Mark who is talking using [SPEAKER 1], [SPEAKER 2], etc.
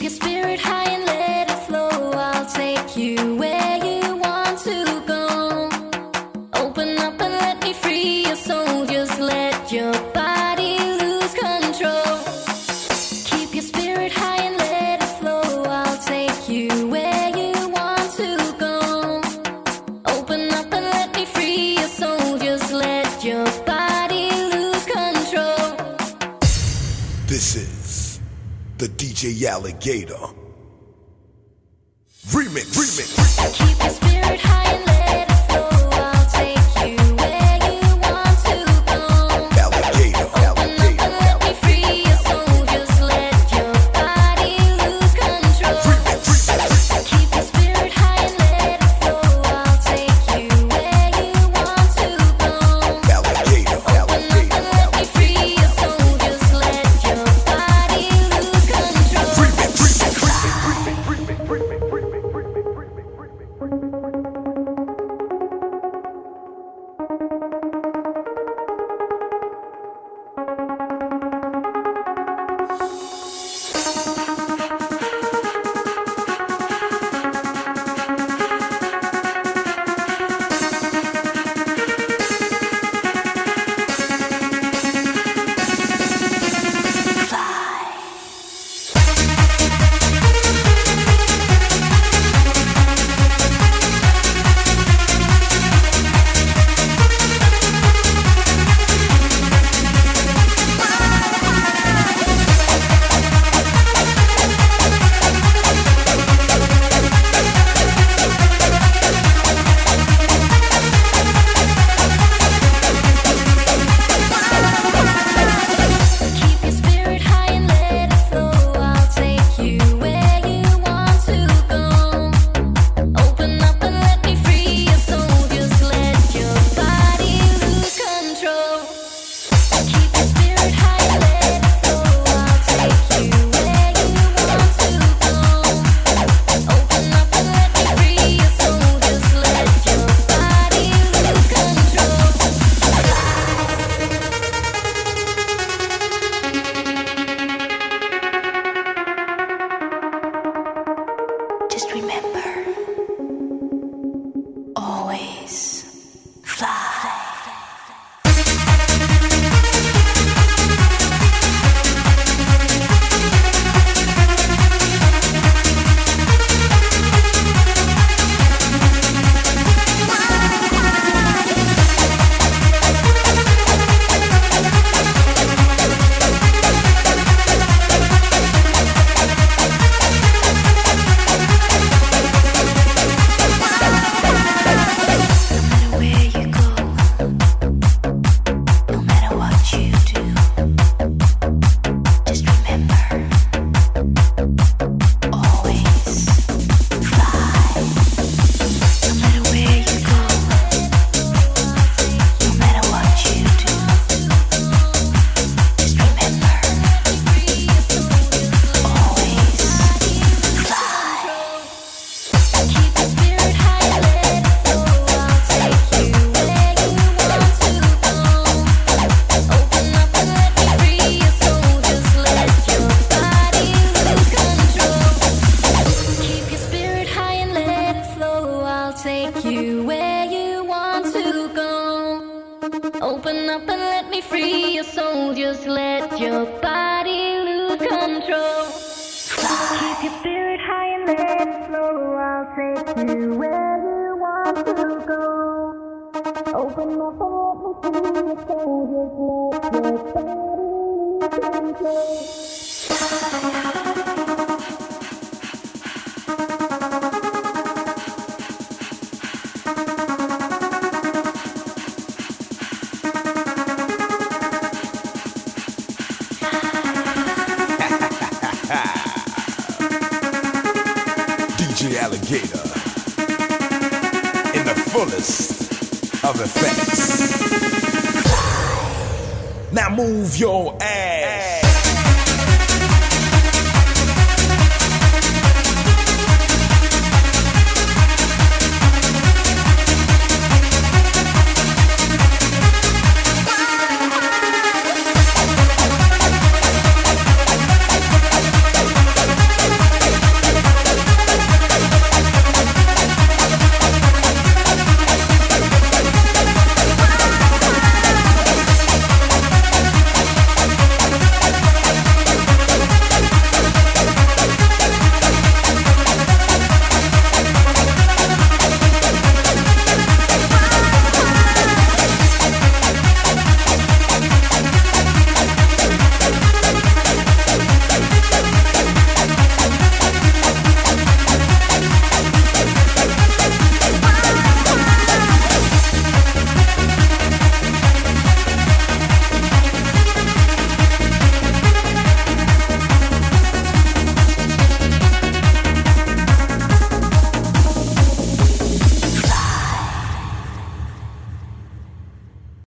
[SPEAKER 1] your spirit high and let it flow. I'll take you where you want to go. Open up and let me free your soul. Just let your body lose control. Keep your spirit high and let it flow. I'll take you where you want to go. Open up and let me free your soul. Just let your body lose control.
[SPEAKER 2] This is the DJ Alligator remix.
[SPEAKER 1] Keep your spirit high and let it flow. I'll take you where you want to go.
[SPEAKER 2] Alligator,
[SPEAKER 1] Open up and let me free your soul. Just let your body lose control. Keep your spirit high and let it flow. I'll take you where you want to go.
[SPEAKER 2] Alligator,
[SPEAKER 1] Open up and let me free your soul. Just let your body lose control. Keep your spirit high and let it flow. I'll take you where you want to go. Open up and let me free your soul. Just let your body lose control. Keep your spirit high and let it flow. I'll take you where you want to go. Open up and let me free your soul. Just let your body lose control. Just remember, always fly. Take you where you want to go. Open up and let me free your soul. Just let your body lose control. Keep your spirit high and let it flow. I'll take you where you want to go. Open up and let me free your soul. Just let your body lose control.
[SPEAKER 2] DJ Alligator in the fullest of effects. Now move your ass.